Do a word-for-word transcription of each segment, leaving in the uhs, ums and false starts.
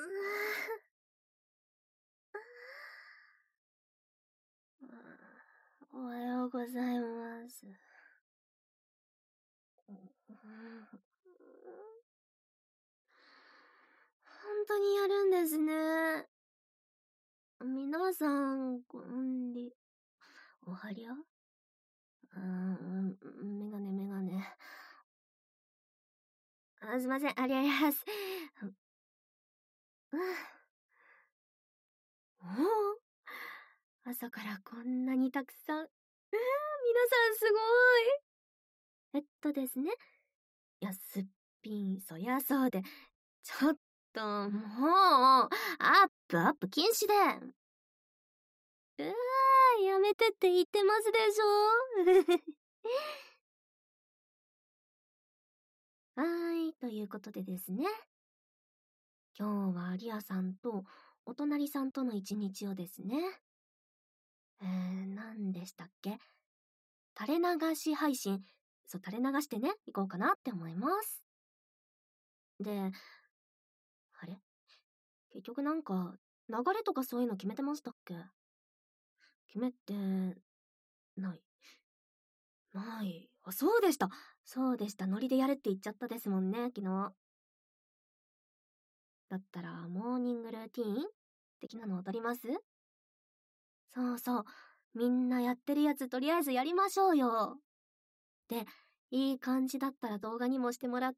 おはようございます。本当にやるんですね。皆さん、こんり、おはりゃうーん、メガネメガネ。あ、すいません、ありゃりゃす。おお、朝からこんなにたくさん。えー、皆さんすごい。えっとですね。いや、すっぴん、そりゃそうで。ちょっと、もう、アップアップ禁止で。うわー、やめてって言ってますでしょはーい、ということでですね。今日はリアさんとお隣さんとの一日をですね。えー、何でしたっけ？垂れ流し配信。そう、垂れ流してね、行こうかなって思います。で、あれ？結局なんか、流れとかそういうの決めてましたっけ？決めて、ない。ない。あ、そうでした。そうでした。ノリでやるって言っちゃったですもんね、昨日。だったら、モーニングルーティーン的なの踊ります？そうそう。みんなやってるやつとりあえずやりましょうよ。で、いい感じだったら動画にもしてもらって、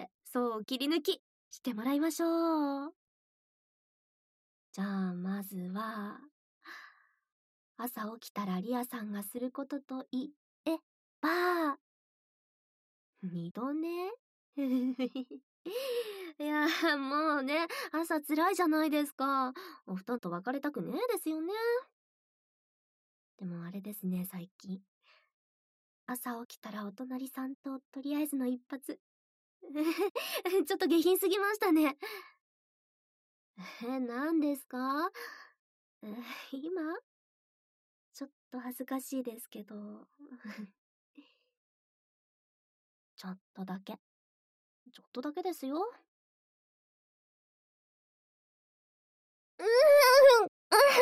そう、切り抜きしてもらいましょう。じゃあ、まずは、朝起きたらリアさんがすることといえば、二度寝いや、もうね、朝辛いじゃないですか。お布団と別れたくねえですよね。でもあれですね、最近。朝起きたらお隣さんととりあえずの一発。ちょっと下品すぎましたね。え、何ですか？え、今？ちょっと恥ずかしいですけど。ちょっとだけ。ちょっとだけですよ。うーん。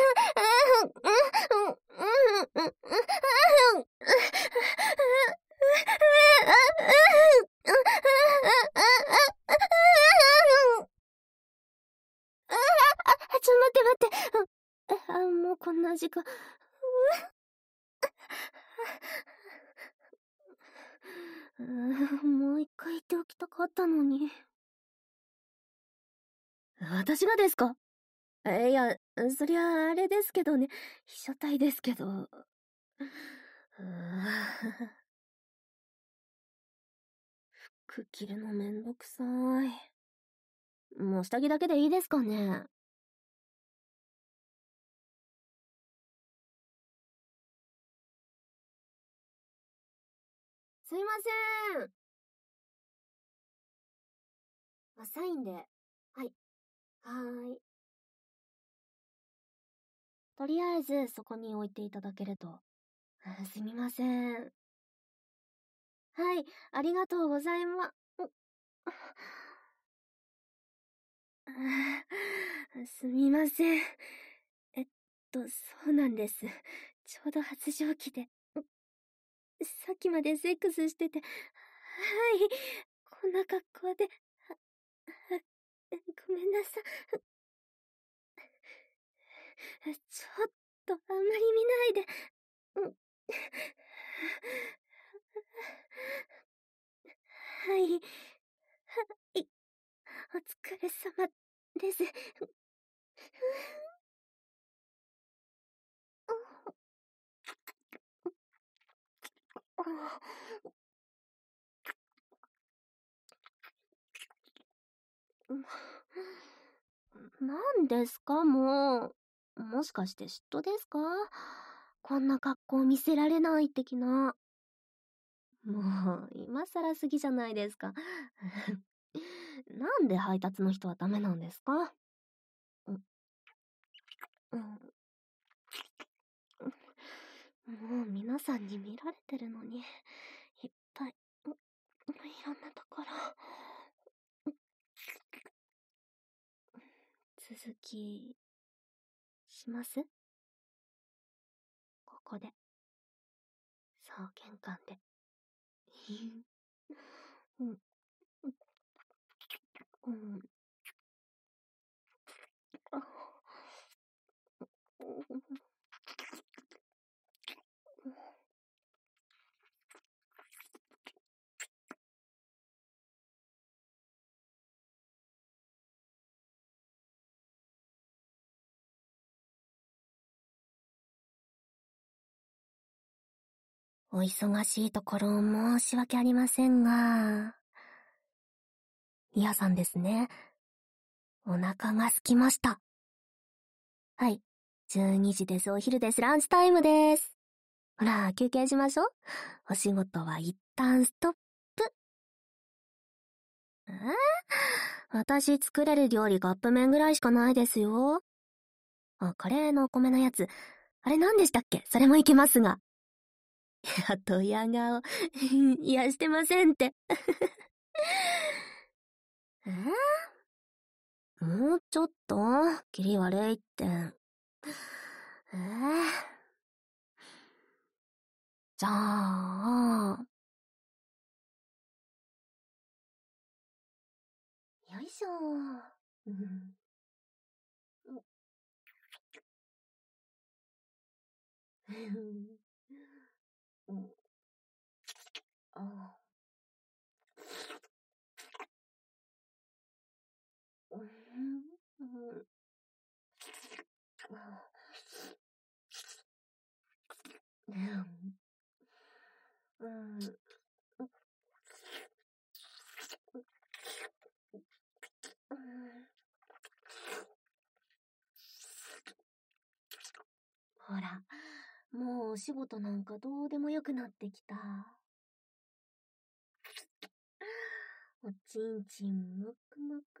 ちょ、待って待って。あ、もうこんな時間。もう一回言っておきたかったのに。私がですか？え、いや、そりゃあれですけどね。被写体ですけど。服着るのめんどくさい。もう下着だけでいいですかね？すいません。あ、サインで。はい。はーい。とりあえずそこに置いていただけると。あ、すみません。はい、ありがとうございま、すみません。えっと、そうなんです。ちょうど発情期で。さっきまでセックスしてて、はい、こんな格好で、は、は、ごめんなさい。ちょっとあんまり見ないで。はい、はい、お疲れ様です。なんですか、もう。もしかして嫉妬ですか？こんな格好見せられない的な。もう、今更すぎじゃないですか。なんで配達の人はダメなんですか？うん、うん、もう皆さんに見られてるのに、いっぱい、いろんなところ。 続き、します？ここで。そう、玄関で。うん。うん。あ。お忙しいところ申し訳ありませんが、リアさんですね。お腹が空きました。はい。じゅうにじです。お昼です。ランチタイムです。ほら、休憩しましょう。お仕事は一旦ストップ。えー、私作れる料理カップ麺ぐらいしかないですよ。あ、カレーのお米のやつ。あれ何でしたっけ？それもいけますが。いや、ドヤ顔。いや、してませんって。えー、もうちょっと、キリ悪いって。えー、じゃあ、よいしょ。うん。うん。あ。うん。うん。うん。うん。ほら、もうお仕事なんかどうでもよくなってきた。おちんちんむくむく。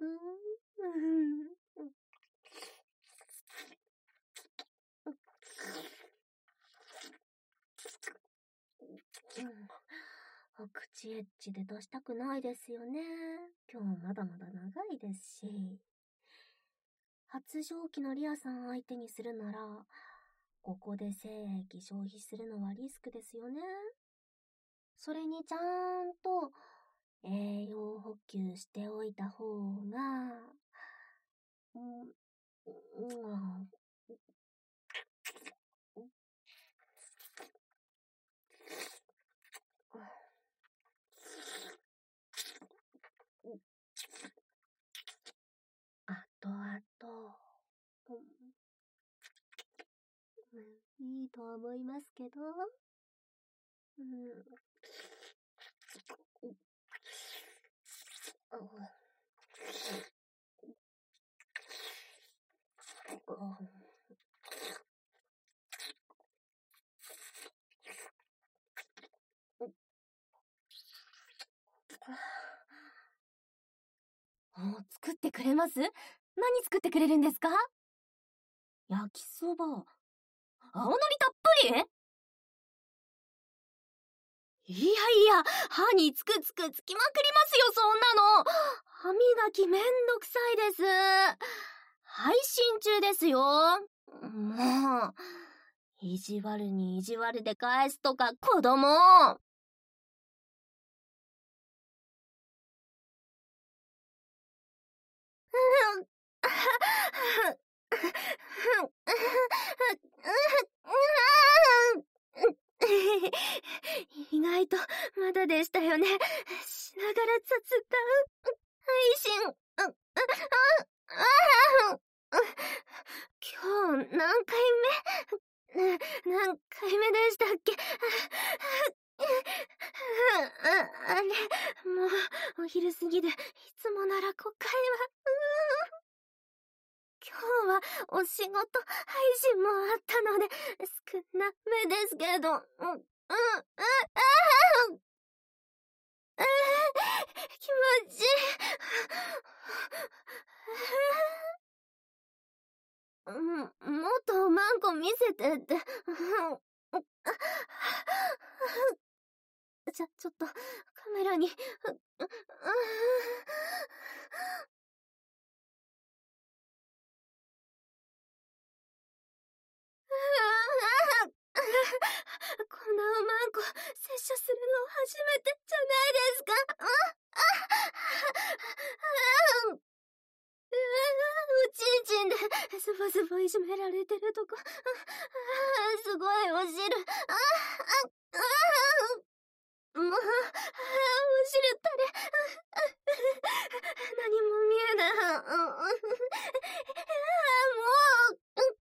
お口エッチで出したくないですよね。今日まだまだ長いですし。発情期のリアさん相手にするなら、ここで精液消費するのはリスクですよね。それにちゃんと栄養補給しておいた方が、うん、うん、あとあと、うん、いいと思いますけど。うん。もう作ってくれます？何作ってくれるんですか？焼きそば。青のりたっぷり？いやいや、歯につくつくつきまくりますよ、そんなの。歯磨きめんどくさいです。配信中ですよ。もう、意地悪に意地悪で返すとか、子供。意外とまだでしたよね。しながら雑談配信。今日何回目？な何回目でしたっけ？あ、あれ、もうお昼過ぎでいつもならごかいは。今日はお仕事配信もあったので少なめですけど、うん、うん、うん、うん、気持ちいい。うん、もっとマンコ見せてって。じゃ、ちょっとカメラに。 んこ摂取するの初めてじゃないですか。ああああおちんちんでスバスバいじめられてるとこ、ああすごいお汁、ああああもう、お汁垂れ、何も見えない。ああもう、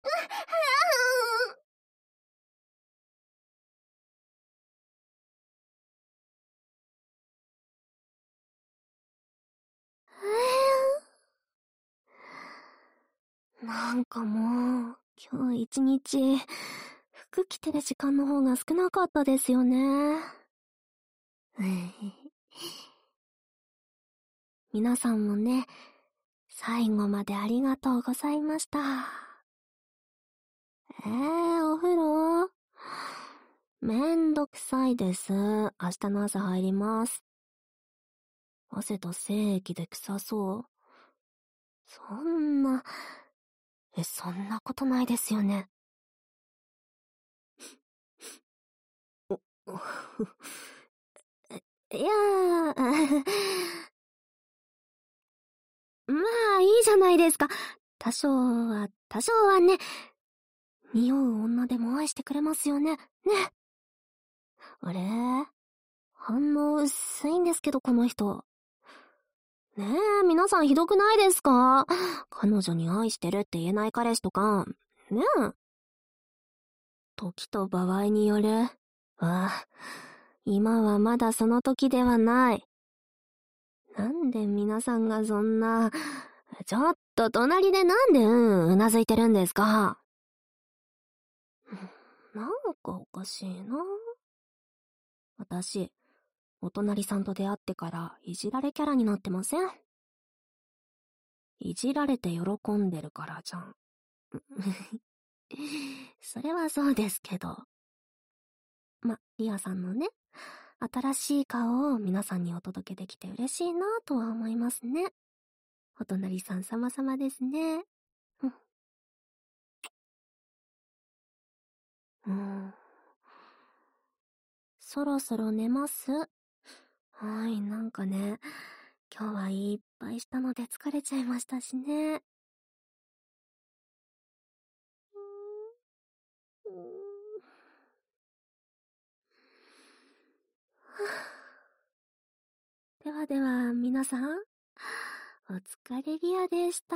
なんかもう、今日一日、服着てる時間の方が少なかったですよね。皆さんもね、最後までありがとうございました。えー、お風呂めんどくさいです。明日の朝入ります。汗と精液で臭そう。そんな、え、そんなことないですよね。いやー、まあいいじゃないですか。多少は、多少はね、匂う女でも愛してくれますよね。ね。あれ反応薄いんですけど、この人。ねえ、皆さんひどくないですか？彼女に愛してるって言えない彼氏とか、ねえ。時と場合による。ああ、今はまだその時ではない。なんで皆さんがそんな、ちょっと隣でなんでうんうなずいてるんですか？なんかおかしいな。私、お隣さんと出会ってからいじられキャラになってません？いじられて喜んでるからじゃん。それはそうですけど。ま、リアさんのね、新しい顔を皆さんにお届けできて嬉しいなとは思いますね。お隣さん様々ですね。うん。そろそろ寝ます。はい、なんかね、今日はいっぱいしたので疲れちゃいましたしね。ではでは、皆さん、お疲れリアでした。